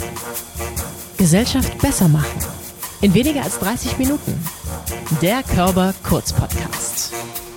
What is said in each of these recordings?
Gesellschaft besser machen. In weniger als 30 Minuten. Der Körber-Kurz-Podcast.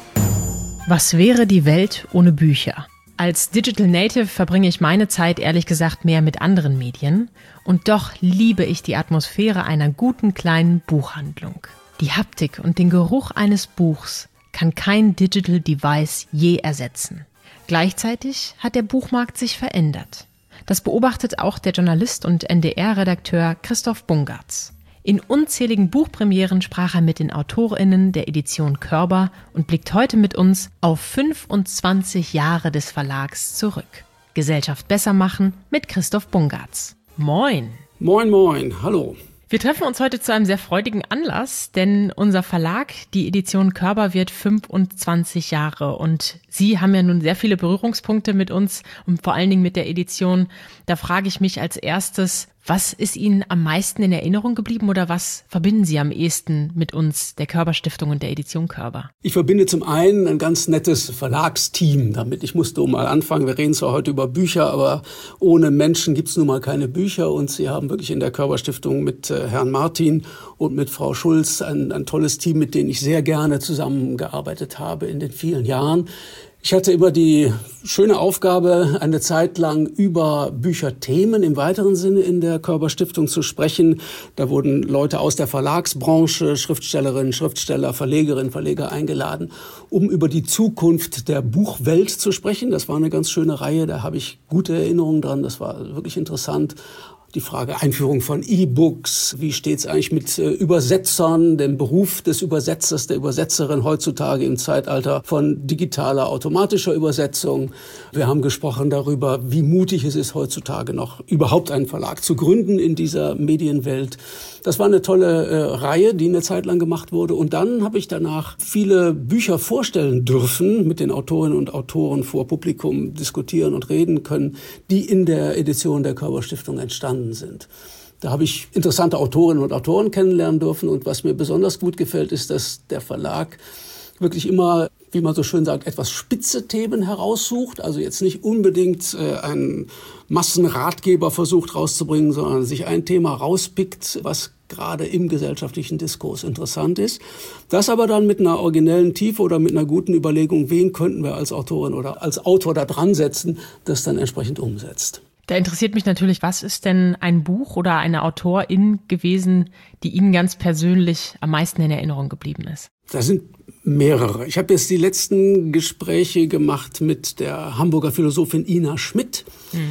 Was wäre die Welt ohne Bücher? Als Digital Native verbringe ich meine Zeit ehrlich gesagt mehr mit anderen Medien. Und doch liebe ich die Atmosphäre einer guten kleinen Buchhandlung. Die Haptik und den Geruch eines Buchs kann kein Digital Device je ersetzen. Gleichzeitig hat der Buchmarkt sich verändert. Das beobachtet auch der Journalist und NDR-Redakteur Christoph Bungartz. In unzähligen Buchpremieren sprach er mit den AutorInnen der Edition Körber und blickt heute mit uns auf 25 Jahre des Verlags zurück. Gesellschaft besser machen mit Christoph Bungartz. Moin! Moin, moin, hallo. Wir treffen uns heute zu einem sehr freudigen Anlass, denn unser Verlag, die Edition Körber, wird 25 Jahre und Sie haben ja nun sehr viele Berührungspunkte mit uns und vor allen Dingen mit der Edition. Da frage ich mich als erstes, was ist Ihnen am meisten in Erinnerung geblieben oder was verbinden Sie am ehesten mit uns, der Körber-Stiftung und der Edition Körber? Ich verbinde zum einen ein ganz nettes Verlagsteam damit. Ich musste mal anfangen, wir reden zwar heute über Bücher, aber ohne Menschen gibt es nun mal keine Bücher und Sie haben wirklich in der Körber-Stiftung mit Herrn Martin und mit Frau Schulz ein tolles Team, mit dem ich sehr gerne zusammengearbeitet habe in den vielen Jahren. Ich hatte immer die schöne Aufgabe, eine Zeit lang über Bücherthemen im weiteren Sinne in der Körber-Stiftung zu sprechen. Da wurden Leute aus der Verlagsbranche, Schriftstellerinnen, Schriftsteller, Verlegerinnen, Verleger eingeladen, um über die Zukunft der Buchwelt zu sprechen. Das war eine ganz schöne Reihe, da habe ich gute Erinnerungen dran, das war wirklich interessant. Die Frage Einführung von E-Books, wie steht's eigentlich mit Übersetzern, dem Beruf des Übersetzers, der Übersetzerin heutzutage im Zeitalter von digitaler, automatischer Übersetzung. Wir haben gesprochen darüber, wie mutig es ist, heutzutage noch überhaupt einen Verlag zu gründen in dieser Medienwelt. Das war eine tolle Reihe, die eine Zeit lang gemacht wurde. Und dann habe ich danach viele Bücher vorstellen dürfen, mit den Autorinnen und Autoren vor Publikum diskutieren und reden können, die in der Edition der Körber-Stiftung entstanden sind. Da habe ich interessante Autorinnen und Autoren kennenlernen dürfen. Und was mir besonders gut gefällt, ist, dass der Verlag wirklich immer, wie man so schön sagt, etwas spitze Themen heraussucht. Also jetzt nicht unbedingt einen Massenratgeber versucht rauszubringen, sondern sich ein Thema rauspickt, was gerade im gesellschaftlichen Diskurs interessant ist. Das aber dann mit einer originellen Tiefe oder mit einer guten Überlegung, wen könnten wir als Autorin oder als Autor da dran setzen, das dann entsprechend umsetzt. Da interessiert mich natürlich, was ist denn ein Buch oder eine Autorin gewesen, die Ihnen ganz persönlich am meisten in Erinnerung geblieben ist? Das sind mehrere. Ich habe jetzt die letzten Gespräche gemacht mit der Hamburger Philosophin Ina Schmidt,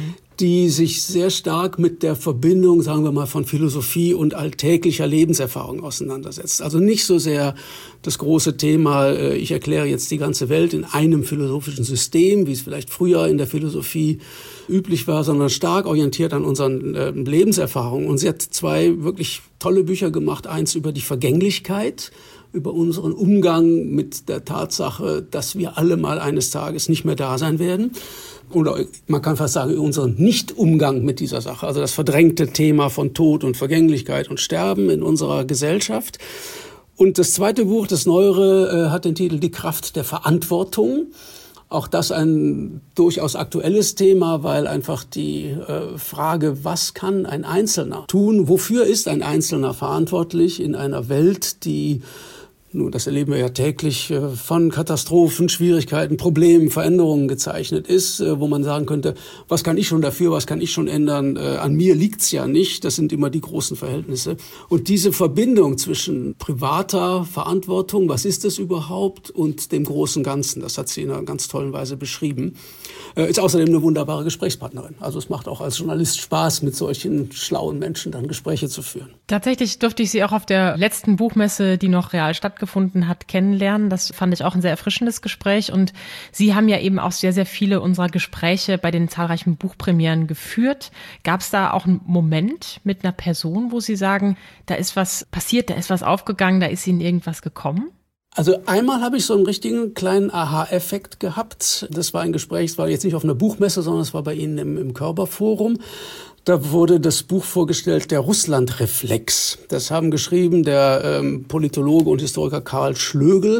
die sich sehr stark mit der Verbindung, sagen wir mal, von Philosophie und alltäglicher Lebenserfahrung auseinandersetzt. Also nicht so sehr das große Thema, ich erkläre jetzt die ganze Welt in einem philosophischen System, wie es vielleicht früher in der Philosophie üblich war, sondern stark orientiert an unseren Lebenserfahrungen. Und sie hat zwei wirklich tolle Bücher gemacht. Eins über die Vergänglichkeit, über unseren Umgang mit der Tatsache, dass wir alle mal eines Tages nicht mehr da sein werden. Oder man kann fast sagen, unseren Nicht-Umgang mit dieser Sache. Also das verdrängte Thema von Tod und Vergänglichkeit und Sterben in unserer Gesellschaft. Und das zweite Buch, das neuere, hat den Titel Die Kraft der Verantwortung. Auch das ein durchaus aktuelles Thema, weil einfach die Frage, was kann ein Einzelner tun? Wofür ist ein Einzelner verantwortlich in einer Welt, die, nun, das erleben wir ja täglich, von Katastrophen, Schwierigkeiten, Problemen, Veränderungen gezeichnet ist, wo man sagen könnte, was kann ich schon dafür, was kann ich schon ändern? An mir liegt's ja nicht. Das sind immer die großen Verhältnisse. Und diese Verbindung zwischen privater Verantwortung, was ist das überhaupt, und dem großen Ganzen, das hat sie in einer ganz tollen Weise beschrieben, ist außerdem eine wunderbare Gesprächspartnerin. Also es macht auch als Journalist Spaß, mit solchen schlauen Menschen dann Gespräche zu führen. Tatsächlich durfte ich sie auch auf der letzten Buchmesse, die noch real stattgefunden hat, kennenlernen. Das fand ich auch ein sehr erfrischendes Gespräch. Und Sie haben ja eben auch sehr, sehr viele unserer Gespräche bei den zahlreichen Buchpremieren geführt. Gab es da auch einen Moment mit einer Person, wo Sie sagen, da ist was passiert, da ist was aufgegangen, da ist Ihnen irgendwas gekommen? Also einmal habe ich so einen richtigen kleinen Aha-Effekt gehabt. Das war ein Gespräch, es war jetzt nicht auf einer Buchmesse, sondern es war bei Ihnen im Körberforum. Da wurde das Buch vorgestellt, der Russlandreflex. Das haben geschrieben der Politologe und Historiker Karl Schlögel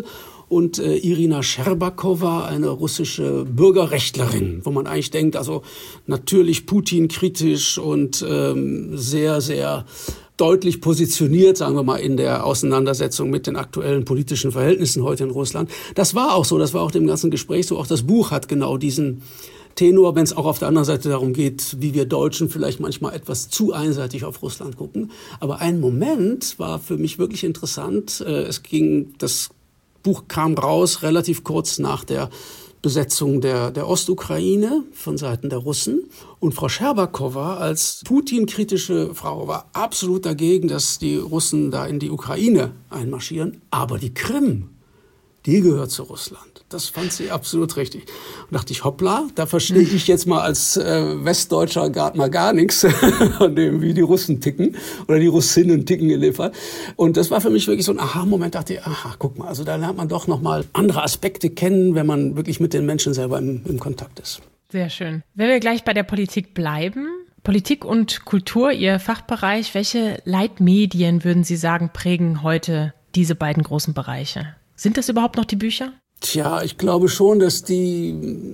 und Irina Scherbakowa, eine russische Bürgerrechtlerin, wo man eigentlich denkt, also natürlich Putin-kritisch und sehr, sehr deutlich positioniert, sagen wir mal, in der Auseinandersetzung mit den aktuellen politischen Verhältnissen heute in Russland. Das war auch so, das war auch dem ganzen Gespräch so. Auch das Buch hat genau diesen Tenor, wenn es auch auf der anderen Seite darum geht, wie wir Deutschen vielleicht manchmal etwas zu einseitig auf Russland gucken. Aber ein Moment war für mich wirklich interessant. Das Buch kam raus relativ kurz nach der Besetzung der Ostukraine von Seiten der Russen. Und Frau Scherbakowa als Putin-kritische Frau war absolut dagegen, dass die Russen da in die Ukraine einmarschieren. Aber die Krim, die gehört zu Russland. Das fand sie absolut richtig. Und dachte ich, hoppla, da verstehe ich jetzt mal als Westdeutscher gar nichts von dem, wie die Russen ticken oder die Russinnen ticken in dem Fall. Und das war für mich wirklich so ein Aha-Moment. Dachte ich, aha, guck mal, also da lernt man doch noch mal andere Aspekte kennen, wenn man wirklich mit den Menschen selber im Kontakt ist. Sehr schön. Wenn wir gleich bei der Politik bleiben, Politik und Kultur, Ihr Fachbereich, welche Leitmedien, würden Sie sagen, prägen heute diese beiden großen Bereiche? Sind das überhaupt noch die Bücher? Tja, ich glaube schon, dass die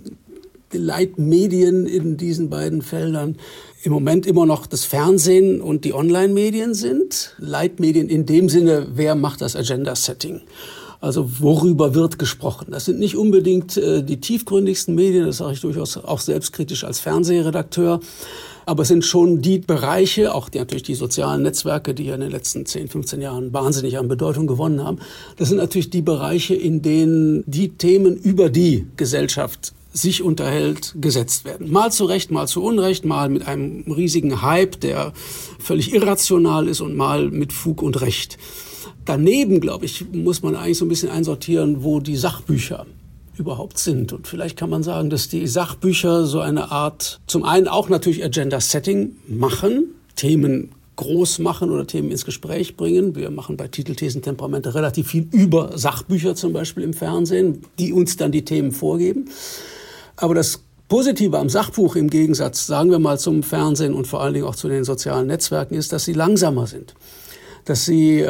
Leitmedien in diesen beiden Feldern im Moment immer noch das Fernsehen und die Online-Medien sind. Leitmedien in dem Sinne, wer macht das Agenda-Setting? Also worüber wird gesprochen? Das sind nicht unbedingt die tiefgründigsten Medien, das sage ich durchaus auch selbstkritisch als Fernsehredakteur. Aber es sind schon die Bereiche, auch natürlich die sozialen Netzwerke, die ja in den letzten 10, 15 Jahren wahnsinnig an Bedeutung gewonnen haben. Das sind natürlich die Bereiche, in denen die Themen, über die Gesellschaft sich unterhält, gesetzt werden. Mal zu Recht, mal zu Unrecht, mal mit einem riesigen Hype, der völlig irrational ist und mal mit Fug und Recht. Daneben, glaube ich, muss man eigentlich so ein bisschen einsortieren, wo die Sachbücher überhaupt sind. Und vielleicht kann man sagen, dass die Sachbücher so eine Art, zum einen auch natürlich Agenda-Setting machen, Themen groß machen oder Themen ins Gespräch bringen. Wir machen bei Titel, Thesen, Temperamente relativ viel über Sachbücher zum Beispiel im Fernsehen, die uns dann die Themen vorgeben. Aber das Positive am Sachbuch im Gegensatz, sagen wir mal, zum Fernsehen und vor allen Dingen auch zu den sozialen Netzwerken ist, dass sie langsamer sind. Dass sie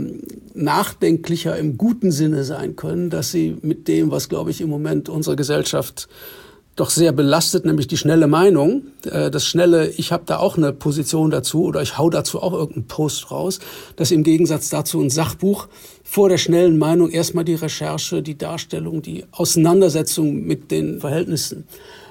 nachdenklicher im guten Sinne sein können, dass sie mit dem, was, glaube ich, im Moment unsere Gesellschaft doch sehr belastet, nämlich die schnelle Meinung, das schnelle, ich habe da auch eine Position dazu oder ich hau dazu auch irgendeinen Post raus, dass im Gegensatz dazu ein Sachbuch vor der schnellen Meinung erstmal die Recherche, die Darstellung, die Auseinandersetzung mit den Verhältnissen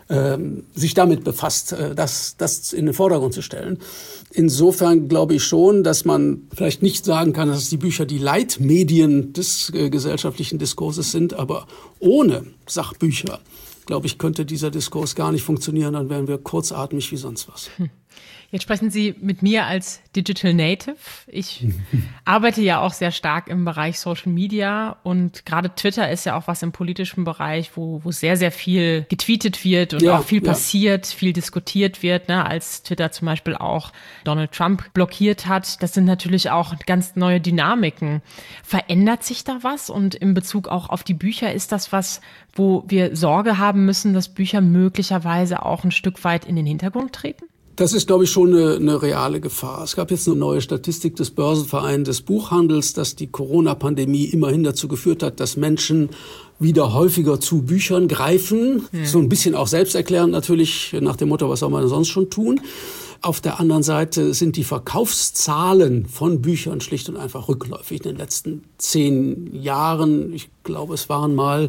sich damit befasst, das in den Vordergrund zu stellen. Insofern glaube ich schon, dass man vielleicht nicht sagen kann, dass die Bücher die Leitmedien des gesellschaftlichen Diskurses sind, aber ohne Sachbücher, glaube ich, könnte dieser Diskurs gar nicht funktionieren, dann wären wir kurzatmig wie sonst was. Jetzt sprechen Sie mit mir als Digital Native. Ich arbeite ja auch sehr stark im Bereich Social Media und gerade Twitter ist ja auch was im politischen Bereich, wo sehr, sehr viel getweetet wird und auch viel passiert, viel diskutiert wird, ne, als Twitter zum Beispiel auch Donald Trump blockiert hat. Das sind natürlich auch ganz neue Dynamiken. Verändert sich da was? Und in Bezug auch auf die Bücher, ist das was, wo wir Sorge haben müssen, dass Bücher möglicherweise auch ein Stück weit in den Hintergrund treten? Das ist, glaube ich, schon eine reale Gefahr. Es gab jetzt eine neue Statistik des Börsenvereins des Buchhandels, dass die Corona-Pandemie immerhin dazu geführt hat, dass Menschen wieder häufiger zu Büchern greifen. So ein bisschen auch selbsterklärend natürlich, nach dem Motto, was soll man sonst schon tun? Auf der anderen Seite sind die Verkaufszahlen von Büchern schlicht und einfach rückläufig. In den letzten 10 Jahren, ich glaube, es waren mal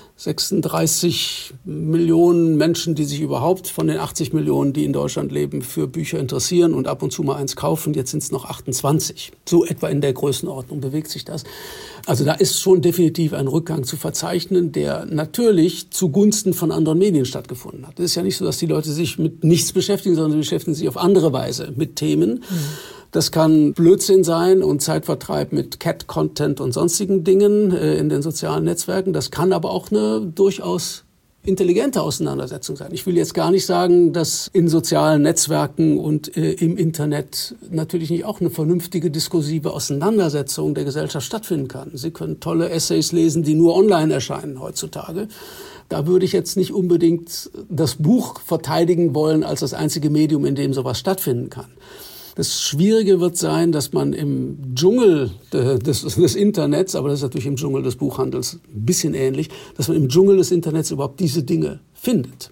36 Millionen Menschen, die sich überhaupt von den 80 Millionen, die in Deutschland leben, für Bücher interessieren und ab und zu mal eins kaufen. Jetzt sind es noch 28. So etwa in der Größenordnung bewegt sich das. Also da ist schon definitiv ein Rückgang zu verzeichnen, der natürlich zugunsten von anderen Medien stattgefunden hat. Es ist ja nicht so, dass die Leute sich mit nichts beschäftigen, sondern sie beschäftigen sich auf andere Weise mit Themen. Das kann Blödsinn sein und Zeitvertreib mit Cat-Content und sonstigen Dingen in den sozialen Netzwerken. Das kann aber auch eine durchaus intelligente Auseinandersetzung sein. Ich will jetzt gar nicht sagen, dass in sozialen Netzwerken und im Internet natürlich nicht auch eine vernünftige diskursive Auseinandersetzung der Gesellschaft stattfinden kann. Sie können tolle Essays lesen, die nur online erscheinen heutzutage. Da würde ich jetzt nicht unbedingt das Buch verteidigen wollen als das einzige Medium, in dem sowas stattfinden kann. Das Schwierige wird sein, dass man im Dschungel des Internets, aber das ist natürlich im Dschungel des Buchhandels ein bisschen ähnlich, dass man im Dschungel des Internets überhaupt diese Dinge findet.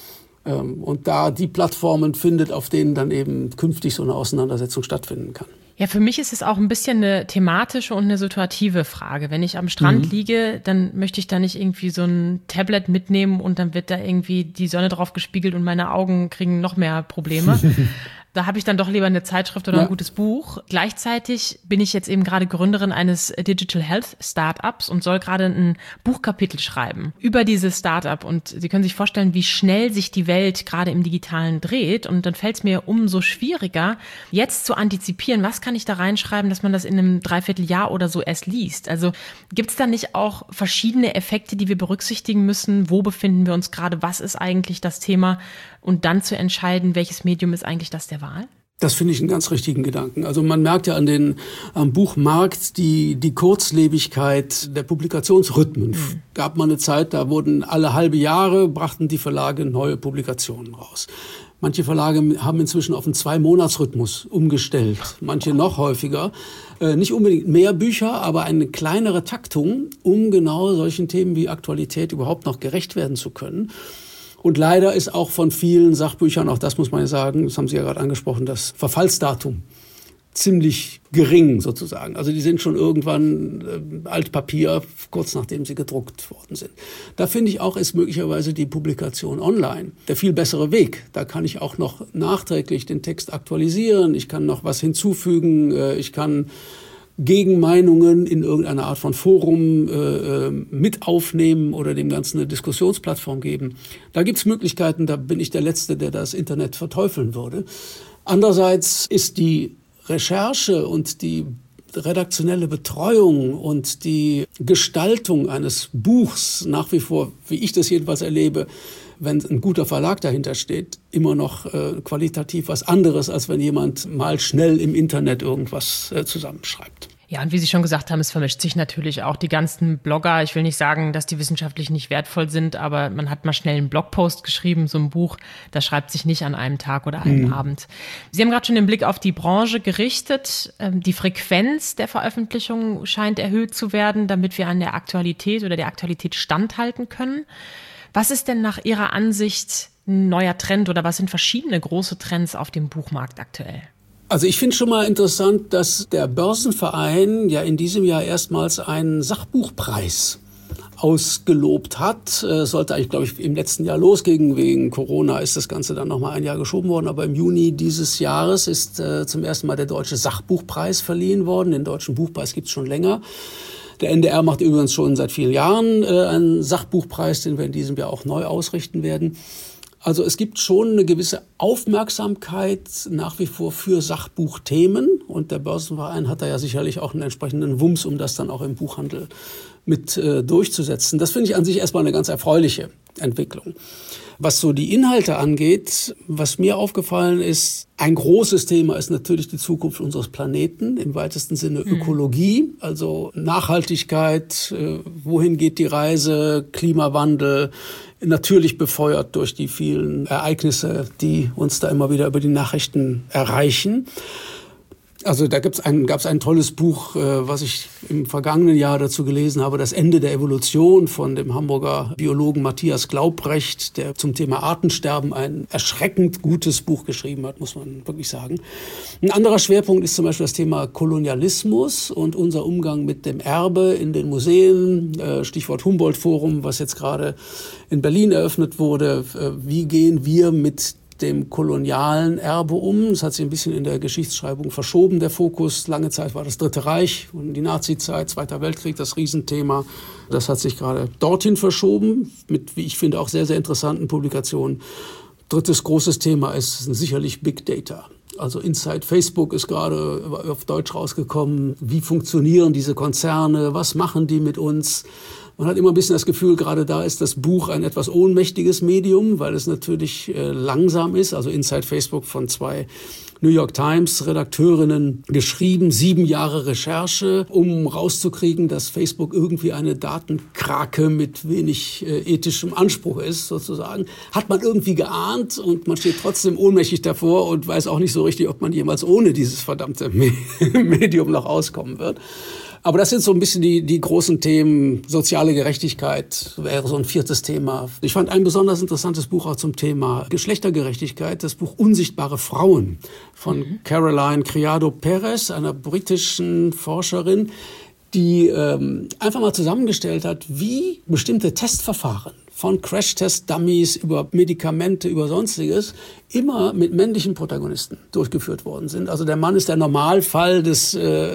Und da die Plattformen findet, auf denen dann eben künftig so eine Auseinandersetzung stattfinden kann. Ja, für mich ist es auch ein bisschen eine thematische und eine situative Frage. Wenn ich am Strand liege, dann möchte ich da nicht irgendwie so ein Tablet mitnehmen und dann wird da irgendwie die Sonne drauf gespiegelt und meine Augen kriegen noch mehr Probleme. Da habe ich dann doch lieber eine Zeitschrift oder ein gutes Buch. Gleichzeitig bin ich jetzt eben gerade Gründerin eines Digital Health Startups und soll gerade ein Buchkapitel schreiben über dieses Startup. Und Sie können sich vorstellen, wie schnell sich die Welt gerade im Digitalen dreht. Und dann fällt es mir umso schwieriger, jetzt zu antizipieren, was kann ich da reinschreiben, dass man das in einem Dreivierteljahr oder so erst liest. Also gibt es da nicht auch verschiedene Effekte, die wir berücksichtigen müssen? Wo befinden wir uns gerade? Was ist eigentlich das Thema? Und dann zu entscheiden, welches Medium ist eigentlich das der Wahl? Das finde ich einen ganz richtigen Gedanken. Also man merkt ja am Buchmarkt die Kurzlebigkeit der Publikationsrhythmen. Gab mal eine Zeit, da wurden alle halbe Jahre, brachten die Verlage neue Publikationen raus. Manche Verlage haben inzwischen auf einen 2-Monats-Rhythmus umgestellt, manche noch häufiger. Nicht unbedingt mehr Bücher, aber eine kleinere Taktung, um genau solchen Themen wie Aktualität überhaupt noch gerecht werden zu können. Und leider ist auch von vielen Sachbüchern, auch das muss man ja sagen, das haben Sie ja gerade angesprochen, das Verfallsdatum ziemlich gering sozusagen. Also die sind schon irgendwann Altpapier, kurz nachdem sie gedruckt worden sind. Da finde ich auch, ist möglicherweise die Publikation online der viel bessere Weg. Da kann ich auch noch nachträglich den Text aktualisieren, ich kann noch was hinzufügen, ich kann Gegenmeinungen in irgendeiner Art von Forum mit aufnehmen oder dem Ganzen eine Diskussionsplattform geben. Da gibt's Möglichkeiten, da bin ich der Letzte, der das Internet verteufeln würde. Andererseits ist die Recherche und die redaktionelle Betreuung und die Gestaltung eines Buchs nach wie vor, wie ich das jedenfalls erlebe, wenn ein guter Verlag dahinter steht, immer noch qualitativ was anderes, als wenn jemand mal schnell im Internet irgendwas zusammenschreibt. Ja, und wie Sie schon gesagt haben, es vermischt sich natürlich auch die ganzen Blogger. Ich will nicht sagen, dass die wissenschaftlich nicht wertvoll sind, aber man hat mal schnell einen Blogpost geschrieben, so ein Buch, das schreibt sich nicht an einem Tag oder einem Abend. Sie haben gerade schon den Blick auf die Branche gerichtet. Die Frequenz der Veröffentlichung scheint erhöht zu werden, damit wir an der Aktualität oder der Aktualität standhalten können. Was ist denn nach Ihrer Ansicht ein neuer Trend oder was sind verschiedene große Trends auf dem Buchmarkt aktuell? Also ich finde schon mal interessant, dass der Börsenverein ja in diesem Jahr erstmals einen Sachbuchpreis ausgelobt hat. Sollte eigentlich, glaube ich, im letzten Jahr losgehen. Wegen Corona ist das Ganze dann nochmal ein Jahr geschoben worden. Aber im Juni dieses Jahres ist zum ersten Mal der Deutsche Sachbuchpreis verliehen worden. Den Deutschen Buchpreis gibt es schon länger. Der NDR macht übrigens schon seit vielen Jahren einen Sachbuchpreis, den wir in diesem Jahr auch neu ausrichten werden. Also es gibt schon eine gewisse Aufmerksamkeit nach wie vor für Sachbuchthemen. Und der Börsenverein hat da ja sicherlich auch einen entsprechenden Wumms, um das dann auch im Buchhandel mit durchzusetzen. Das finde ich an sich erstmal eine ganz erfreuliche Entwicklung. Was so die Inhalte angeht, was mir aufgefallen ist, ein großes Thema ist natürlich die Zukunft unseres Planeten, im weitesten Sinne Ökologie, also Nachhaltigkeit, wohin geht die Reise, Klimawandel, natürlich befeuert durch die vielen Ereignisse, die uns da immer wieder über die Nachrichten erreichen. Also da gab's ein tolles Buch, was ich im vergangenen Jahr dazu gelesen habe, Das Ende der Evolution von dem Hamburger Biologen Matthias Glaubrecht, der zum Thema Artensterben ein erschreckend gutes Buch geschrieben hat, muss man wirklich sagen. Ein anderer Schwerpunkt ist zum Beispiel das Thema Kolonialismus und unser Umgang mit dem Erbe in den Museen, Stichwort Humboldt-Forum, was jetzt gerade in Berlin eröffnet wurde. Wie gehen wir mit dem kolonialen Erbe um? Das hat sich ein bisschen in der Geschichtsschreibung verschoben, der Fokus. Lange Zeit war das Dritte Reich und die Nazizeit, Zweiter Weltkrieg, das Riesenthema. Das hat sich gerade dorthin verschoben, mit, wie ich finde, auch sehr, sehr interessanten Publikationen. Drittes großes Thema ist sicherlich Big Data. Also Inside Facebook ist gerade auf Deutsch rausgekommen. Wie funktionieren diese Konzerne? Was machen die mit uns? Man hat immer ein bisschen das Gefühl, gerade da ist das Buch ein etwas ohnmächtiges Medium, weil es natürlich langsam ist. Also Inside Facebook von 2 New York Times Redakteurinnen geschrieben, 7 Jahre Recherche, um rauszukriegen, dass Facebook irgendwie eine Datenkrake mit wenig ethischem Anspruch ist, sozusagen. Hat man irgendwie geahnt und man steht trotzdem ohnmächtig davor und weiß auch nicht so richtig, ob man jemals ohne dieses verdammte Medium noch auskommen wird. Aber das sind so ein bisschen die großen Themen. Soziale Gerechtigkeit wäre so ein 4. Thema. Ich fand ein besonders interessantes Buch auch zum Thema Geschlechtergerechtigkeit, das Buch Unsichtbare Frauen von Caroline Criado Perez, einer britischen Forscherin, die einfach mal zusammengestellt hat, wie bestimmte Testverfahren von Crash-Test-Dummies über Medikamente, über Sonstiges, immer mit männlichen Protagonisten durchgeführt worden sind. Also der Mann ist der Normalfall des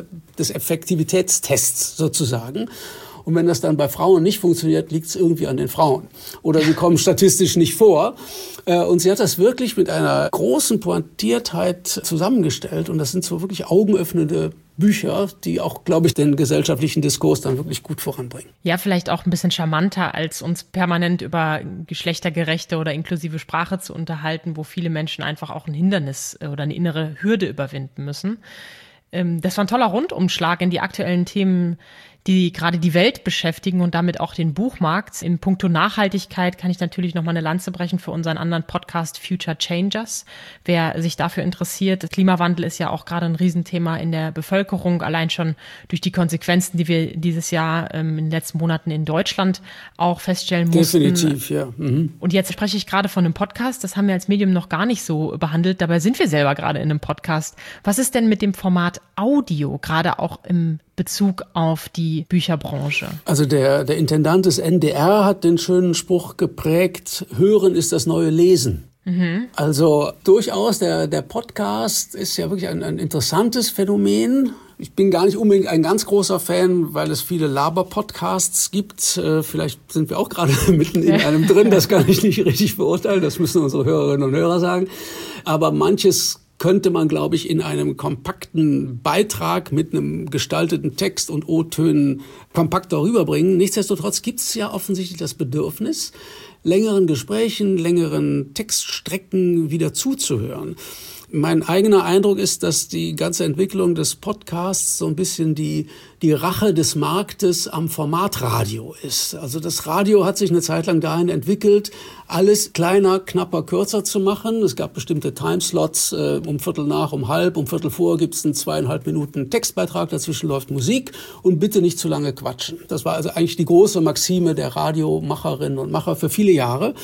Effektivitätstests sozusagen. Und wenn das dann bei Frauen nicht funktioniert, liegt es irgendwie an den Frauen. Oder sie kommen statistisch nicht vor. Und sie hat das wirklich mit einer großen Pointiertheit zusammengestellt. Und das sind so wirklich augenöffnende Bücher, die auch, glaube ich, den gesellschaftlichen Diskurs dann wirklich gut voranbringen. Ja, vielleicht auch ein bisschen charmanter, als uns permanent über geschlechtergerechte oder inklusive Sprache zu unterhalten, wo viele Menschen einfach auch ein Hindernis oder eine innere Hürde überwinden müssen. Das war ein toller Rundumschlag in die aktuellen Themen, die gerade die Welt beschäftigen und damit auch den Buchmarkt. In puncto Nachhaltigkeit kann ich natürlich noch mal eine Lanze brechen für unseren anderen Podcast Future Changers. Wer sich dafür interessiert, Klimawandel ist ja auch gerade ein Riesenthema in der Bevölkerung, allein schon durch die Konsequenzen, die wir dieses Jahr in den letzten Monaten in Deutschland auch feststellen mussten. Definitiv, ja. Mhm. Und jetzt spreche ich gerade von einem Podcast, das haben wir als Medium noch gar nicht so behandelt, dabei sind wir selber gerade in einem Podcast. Was ist denn mit dem Format Audio, gerade auch im Bezug auf die Bücherbranche? Also der Intendant des NDR hat den schönen Spruch geprägt, Hören ist das neue Lesen. Mhm. Also durchaus, der Podcast ist ja wirklich ein interessantes Phänomen. Ich bin gar nicht unbedingt ein ganz großer Fan, weil es viele Laber-Podcasts gibt. Vielleicht sind wir auch gerade mitten in einem drin, das kann ich nicht richtig beurteilen, das müssen unsere Hörerinnen und Hörer sagen. Aber manches könnte man, glaube ich, in einem kompakten Beitrag mit einem gestalteten Text und O-Tönen kompakt darüber bringen. Nichtsdestotrotz gibt es ja offensichtlich das Bedürfnis, längeren Gesprächen, längeren Textstrecken wieder zuzuhören. Mein eigener Eindruck ist, dass die ganze Entwicklung des Podcasts so ein bisschen die Rache des Marktes am Formatradio ist. Also das Radio hat sich eine Zeit lang dahin entwickelt, alles kleiner, knapper, kürzer zu machen. Es gab bestimmte Timeslots, um Viertel nach, um halb, um Viertel vor gibt es einen 2,5 Minuten Textbeitrag, dazwischen läuft Musik und bitte nicht zu lange quatschen. Das war also eigentlich die große Maxime der Radiomacherinnen und Macher für viele Jahre.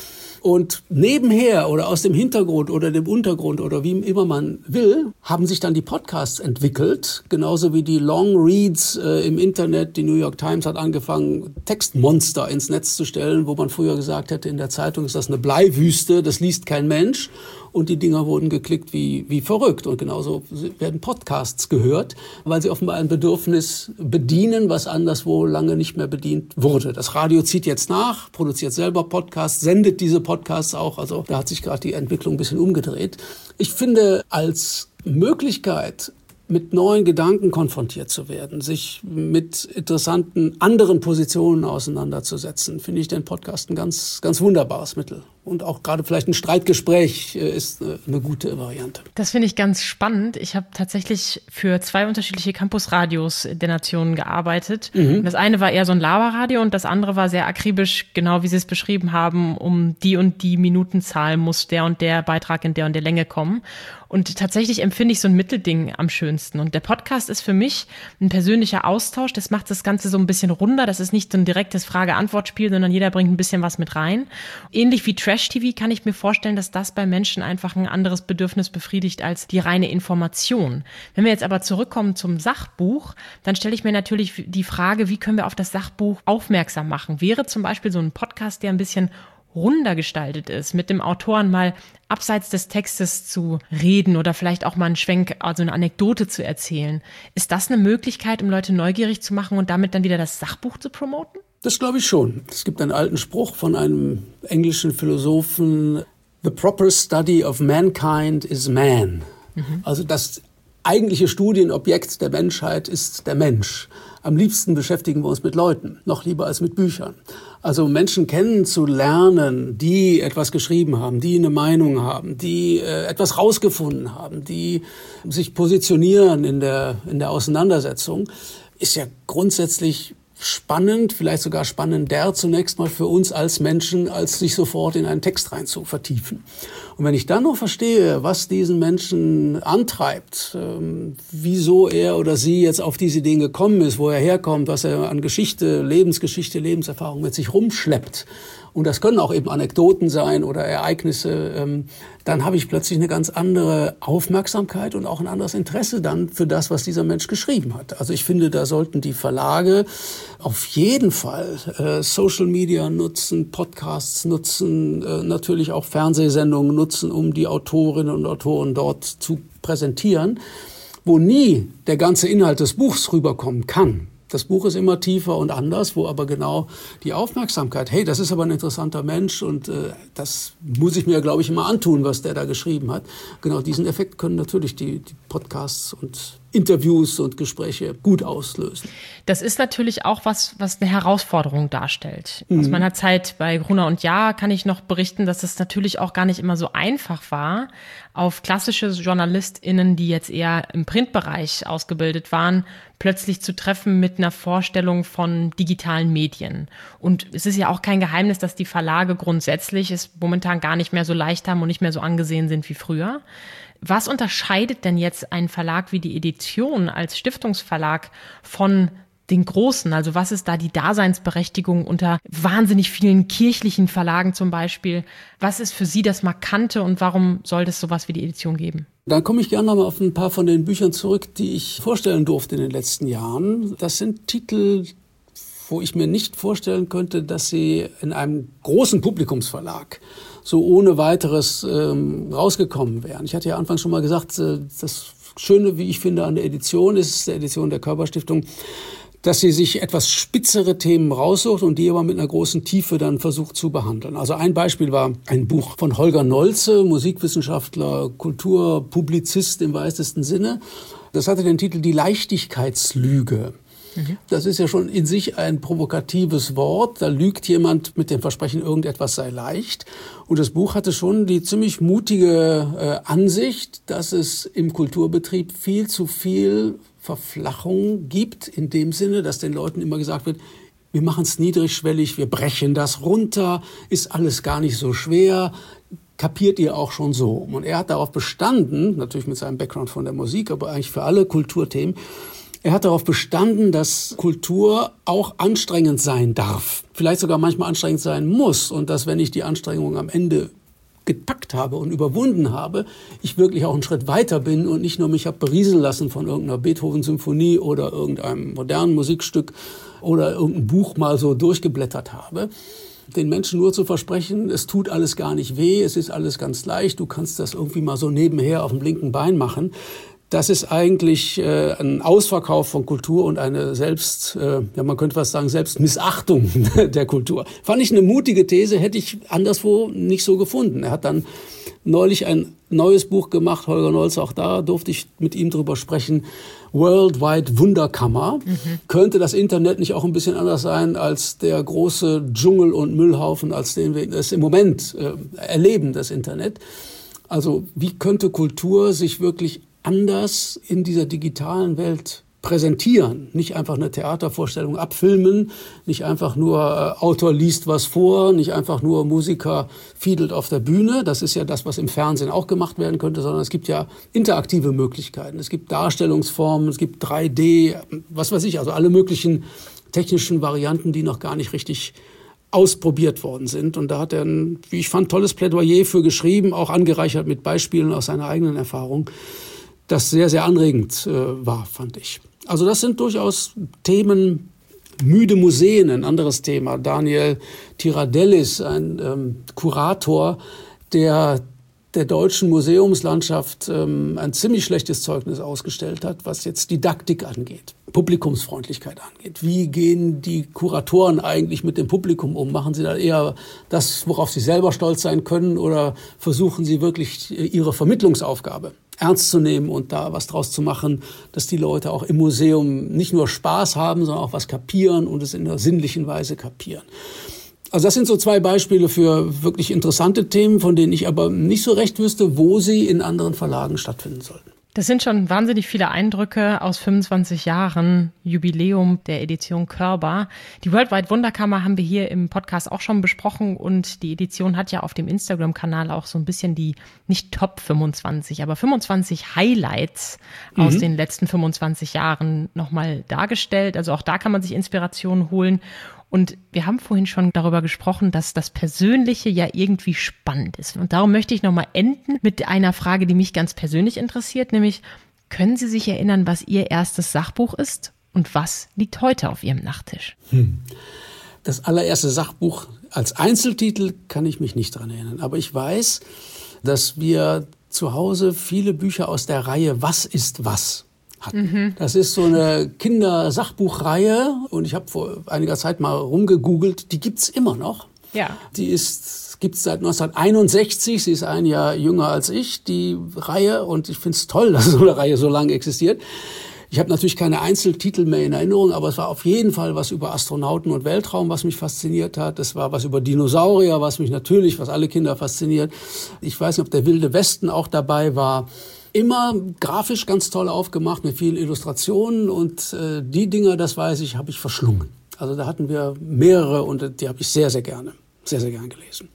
Und nebenher oder aus dem Hintergrund oder dem Untergrund oder wie immer man will, haben sich dann die Podcasts entwickelt. Genauso wie die Long Reads im Internet. Die New York Times hat angefangen, Textmonster ins Netz zu stellen, wo man früher gesagt hätte, in der Zeitung ist das eine Bleiwüste, das liest kein Mensch. Und die Dinger wurden geklickt wie verrückt. Und genauso werden Podcasts gehört, weil sie offenbar ein Bedürfnis bedienen, was anderswo lange nicht mehr bedient wurde. Das Radio zieht jetzt nach, produziert selber Podcasts, sendet diese Podcasts auch. Also da hat sich gerade die Entwicklung ein bisschen umgedreht. Ich finde, als Möglichkeit, mit neuen Gedanken konfrontiert zu werden, sich mit interessanten anderen Positionen auseinanderzusetzen, finde ich den Podcast ein ganz, ganz wunderbares Mittel. Und auch gerade vielleicht ein Streitgespräch ist eine gute Variante. Das finde ich ganz spannend. Ich habe tatsächlich für 2 unterschiedliche Campusradios der Nationen gearbeitet. Mhm. Das eine war eher so ein Laberradio und das andere war sehr akribisch, genau wie Sie es beschrieben haben, um die und die Minutenzahl muss der und der Beitrag in der und der Länge kommen. Und tatsächlich empfinde ich so ein Mittelding am schönsten. Und der Podcast ist für mich ein persönlicher Austausch. Das macht das Ganze so ein bisschen runder. Das ist nicht so ein direktes Frage-Antwort-Spiel, sondern jeder bringt ein bisschen was mit rein. Ähnlich wie Trash-TV kann ich mir vorstellen, dass das bei Menschen einfach ein anderes Bedürfnis befriedigt als die reine Information. Wenn wir jetzt aber zurückkommen zum Sachbuch, dann stelle ich mir natürlich die Frage, wie können wir auf das Sachbuch aufmerksam machen? Wäre zum Beispiel so ein Podcast, der ein bisschen runder gestaltet ist, mit dem Autoren mal abseits des Textes zu reden oder vielleicht auch mal einen Schwenk, also eine Anekdote zu erzählen. Ist das eine Möglichkeit, um Leute neugierig zu machen und damit dann wieder das Sachbuch zu promoten? Das glaube ich schon. Es gibt einen alten Spruch von einem englischen Philosophen, The proper study of mankind is man. Mhm. Also das eigentliche Studienobjekt der Menschheit ist der Mensch. Am liebsten beschäftigen wir uns mit Leuten, noch lieber als mit Büchern. Also Menschen kennenzulernen, die etwas geschrieben haben, die eine Meinung haben, die etwas rausgefunden haben, die sich positionieren in der Auseinandersetzung, ist ja grundsätzlich spannend, vielleicht sogar spannender zunächst mal für uns als Menschen, als sich sofort in einen Text rein zu vertiefen. Und wenn ich dann noch verstehe, was diesen Menschen antreibt, wieso er oder sie jetzt auf diese Ideen gekommen ist, wo er herkommt, was er an Geschichte, Lebenserfahrung mit sich rumschleppt, und das können auch eben Anekdoten sein oder Ereignisse, dann habe ich plötzlich eine ganz andere Aufmerksamkeit und auch ein anderes Interesse dann für das, was dieser Mensch geschrieben hat. Also ich finde, da sollten die Verlage auf jeden Fall Social Media nutzen, Podcasts nutzen, natürlich auch Fernsehsendungen nutzen, um die Autorinnen und Autoren dort zu präsentieren, wo nie der ganze Inhalt des Buchs rüberkommen kann. Das Buch ist immer tiefer und anders, wo aber genau die Aufmerksamkeit, hey, das ist aber ein interessanter Mensch und das muss ich mir, glaube ich, immer antun, was der da geschrieben hat. Genau diesen Effekt können natürlich die Podcasts und Interviews und Gespräche gut auslösen. Das ist natürlich auch was eine Herausforderung darstellt. Aus meiner Zeit bei Gruner und Jahr kann ich noch berichten, dass es natürlich auch gar nicht immer so einfach war, auf klassische JournalistInnen, die jetzt eher im Printbereich ausgebildet waren, plötzlich zu treffen mit einer Vorstellung von digitalen Medien. Und es ist ja auch kein Geheimnis, dass die Verlage grundsätzlich es momentan gar nicht mehr so leicht haben und nicht mehr so angesehen sind wie früher. Was unterscheidet denn jetzt ein Verlag wie die Edition als Stiftungsverlag von den Großen? Also was ist da die Daseinsberechtigung unter wahnsinnig vielen kirchlichen Verlagen zum Beispiel? Was ist für Sie das Markante und warum soll es sowas wie die Edition geben? Dann komme ich gerne noch mal auf ein paar von den Büchern zurück, die ich vorstellen durfte in den letzten Jahren. Das sind Titel, wo ich mir nicht vorstellen könnte, dass sie in einem großen Publikumsverlag so ohne weiteres rausgekommen wären. Ich hatte ja anfangs schon mal gesagt, das Schöne, wie ich finde, an der Edition ist, der Edition der Körber-Stiftung, dass sie sich etwas spitzere Themen raussucht und die aber mit einer großen Tiefe dann versucht zu behandeln. Also ein Beispiel war ein Buch von Holger Nolze, Musikwissenschaftler, Kulturpublizist im weitesten Sinne. Das hatte den Titel Die Leichtigkeitslüge. Das ist ja schon in sich ein provokatives Wort. Da lügt jemand mit dem Versprechen, irgendetwas sei leicht. Und das Buch hatte schon die ziemlich mutige Ansicht, dass es im Kulturbetrieb viel zu viel Verflachung gibt, in dem Sinne, dass den Leuten immer gesagt wird, wir machen es niedrigschwellig, wir brechen das runter, ist alles gar nicht so schwer, kapiert ihr auch schon so. Und er hat darauf bestanden, natürlich mit seinem Background von der Musik, aber eigentlich für alle Kulturthemen, er hat darauf bestanden, dass Kultur auch anstrengend sein darf, vielleicht sogar manchmal anstrengend sein muss und dass, wenn ich die Anstrengung am Ende gepackt habe und überwunden habe, ich wirklich auch einen Schritt weiter bin und nicht nur mich habe berieseln lassen von irgendeiner Beethoven-Symphonie oder irgendeinem modernen Musikstück oder irgendein Buch mal so durchgeblättert habe. Den Menschen nur zu versprechen, es tut alles gar nicht weh, es ist alles ganz leicht, du kannst das irgendwie mal so nebenher auf dem linken Bein machen. Das ist eigentlich ein Ausverkauf von Kultur und eine man könnte fast sagen, Selbstmissachtung der Kultur. Fand ich eine mutige These, hätte ich anderswo nicht so gefunden. Er hat dann neulich ein neues Buch gemacht, Holger Nolze, auch da durfte ich mit ihm drüber sprechen, Worldwide Wunderkammer. Könnte das Internet nicht auch ein bisschen anders sein als der große Dschungel und Müllhaufen, als den wir es im Moment erleben, das Internet? Also wie könnte Kultur sich wirklich anders in dieser digitalen Welt präsentieren? Nicht einfach eine Theatervorstellung abfilmen, nicht einfach nur Autor liest was vor, nicht einfach nur Musiker fiedelt auf der Bühne. Das ist ja das, was im Fernsehen auch gemacht werden könnte, sondern es gibt ja interaktive Möglichkeiten. Es gibt Darstellungsformen, es gibt 3D, was weiß ich, also alle möglichen technischen Varianten, die noch gar nicht richtig ausprobiert worden sind. Und da hat er ein, wie ich fand, tolles Plädoyer für geschrieben, auch angereichert mit Beispielen aus seiner eigenen Erfahrung, das sehr, sehr anregend war, fand ich. Also das sind durchaus Themen. Müde Museen, ein anderes Thema. Daniel Tiradellis, ein Kurator, der deutschen Museumslandschaft ein ziemlich schlechtes Zeugnis ausgestellt hat, was jetzt Didaktik angeht, Publikumsfreundlichkeit angeht. Wie gehen die Kuratoren eigentlich mit dem Publikum um? Machen sie da eher das, worauf sie selber stolz sein können, oder versuchen sie wirklich ihre Vermittlungsaufgabe ernst zu nehmen und da was draus zu machen, dass die Leute auch im Museum nicht nur Spaß haben, sondern auch was kapieren und es in einer sinnlichen Weise kapieren. Also das sind so 2 Beispiele für wirklich interessante Themen, von denen ich aber nicht so recht wüsste, wo sie in anderen Verlagen stattfinden sollten. Das sind schon wahnsinnig viele Eindrücke aus 25 Jahren Jubiläum der Edition Körber. Die Worldwide Wunderkammer haben wir hier im Podcast auch schon besprochen und die Edition hat ja auf dem Instagram-Kanal auch so ein bisschen die, nicht Top 25, aber 25 Highlights aus den letzten 25 Jahren nochmal dargestellt. Also auch da kann man sich Inspiration holen. Und wir haben vorhin schon darüber gesprochen, dass das Persönliche ja irgendwie spannend ist. Und darum möchte ich nochmal enden mit einer Frage, die mich ganz persönlich interessiert, nämlich, können Sie sich erinnern, was Ihr erstes Sachbuch ist und was liegt heute auf Ihrem Nachttisch? Das allererste Sachbuch als Einzeltitel kann ich mich nicht dran erinnern. Aber ich weiß, dass wir zu Hause viele Bücher aus der Reihe Was ist was hatten. Das ist so eine Kindersachbuchreihe und ich habe vor einiger Zeit mal rumgegoogelt. Die gibt's immer noch. Ja. Die gibt's seit 1961. Sie ist ein Jahr jünger als ich, die Reihe. Und ich finde es toll, dass so eine Reihe so lange existiert. Ich habe natürlich keine Einzeltitel mehr in Erinnerung, aber es war auf jeden Fall was über Astronauten und Weltraum, was mich fasziniert hat. Es war was über Dinosaurier, was alle Kinder fasziniert. Ich weiß nicht, ob der Wilde Westen auch dabei war. Immer grafisch ganz toll aufgemacht mit vielen Illustrationen und die Dinger, das weiß ich, habe ich verschlungen. Also da hatten wir mehrere und die habe ich sehr, sehr gerne gelesen.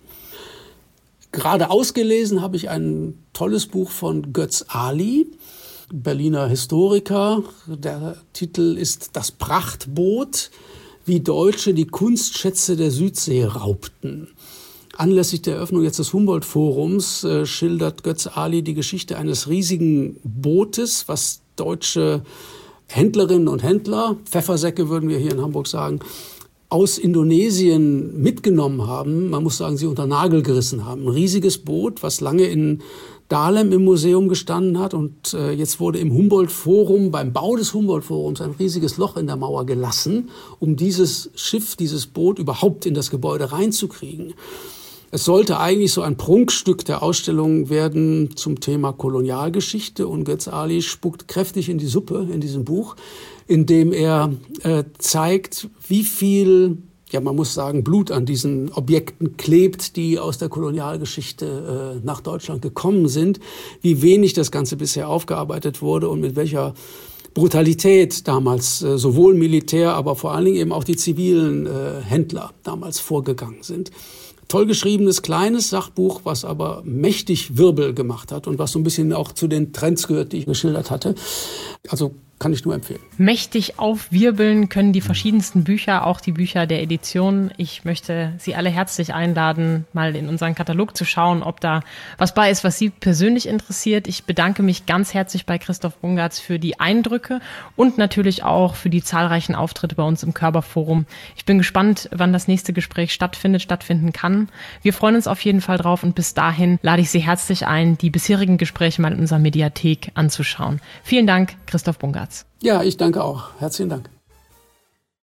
Gerade ausgelesen habe ich ein tolles Buch von Götz Ali, Berliner Historiker. Der Titel ist Das Prachtboot, wie Deutsche die Kunstschätze der Südsee raubten. Anlässlich der Eröffnung jetzt des Humboldt-Forums schildert Götz Ali die Geschichte eines riesigen Bootes, was deutsche Händlerinnen und Händler, Pfeffersäcke würden wir hier in Hamburg sagen, aus Indonesien mitgenommen haben. Man muss sagen, sie unter Nagel gerissen haben. Ein riesiges Boot, was lange in Dahlem im Museum gestanden hat und jetzt wurde im Humboldt-Forum, beim Bau des Humboldt-Forums, ein riesiges Loch in der Mauer gelassen, um dieses Schiff, dieses Boot überhaupt in das Gebäude reinzukriegen. Es sollte eigentlich so ein Prunkstück der Ausstellung werden zum Thema Kolonialgeschichte und Götz Ali spuckt kräftig in die Suppe in diesem Buch, indem er zeigt, wie viel, ja man muss sagen, Blut an diesen Objekten klebt, die aus der Kolonialgeschichte nach Deutschland gekommen sind, wie wenig das Ganze bisher aufgearbeitet wurde und mit welcher Brutalität damals sowohl Militär, aber vor allen Dingen eben auch die zivilen Händler damals vorgegangen sind. Toll geschriebenes, kleines Sachbuch, was aber mächtig Wirbel gemacht hat und was so ein bisschen auch zu den Trends gehört, die ich geschildert hatte. Also kann ich nur empfehlen. Mächtig aufwirbeln können die verschiedensten Bücher, auch die Bücher der Edition. Ich möchte Sie alle herzlich einladen, mal in unseren Katalog zu schauen, ob da was bei ist, was Sie persönlich interessiert. Ich bedanke mich ganz herzlich bei Christoph Bungartz für die Eindrücke und natürlich auch für die zahlreichen Auftritte bei uns im Körber-Forum. Ich bin gespannt, wann das nächste Gespräch stattfinden kann. Wir freuen uns auf jeden Fall drauf und bis dahin lade ich Sie herzlich ein, die bisherigen Gespräche mal in unserer Mediathek anzuschauen. Vielen Dank, Christoph Bungartz. Ja, ich danke auch. Herzlichen Dank.